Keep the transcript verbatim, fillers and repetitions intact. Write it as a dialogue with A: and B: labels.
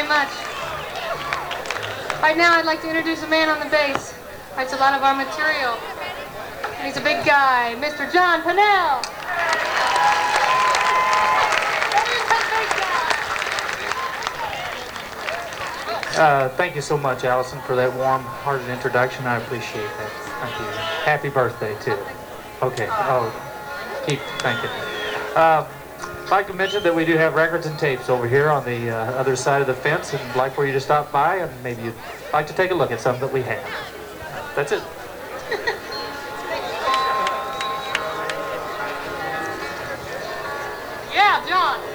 A: much. Right now, I'd like to introduce a man on the bass. Writes a lot of our material. And he's a big guy, Mister John Pennell.
B: Uh, thank you so much, Allison, for that warm-hearted introduction. I appreciate that. Thank you. Happy birthday, too. Okay. Oh, keep thanking me. Uh, I'd like to mention that we do have records and tapes over here on the uh, other side of the fence, and I'd like for you to stop by and maybe you'd like to take a look at some that we have. That's it.
A: Yeah, John.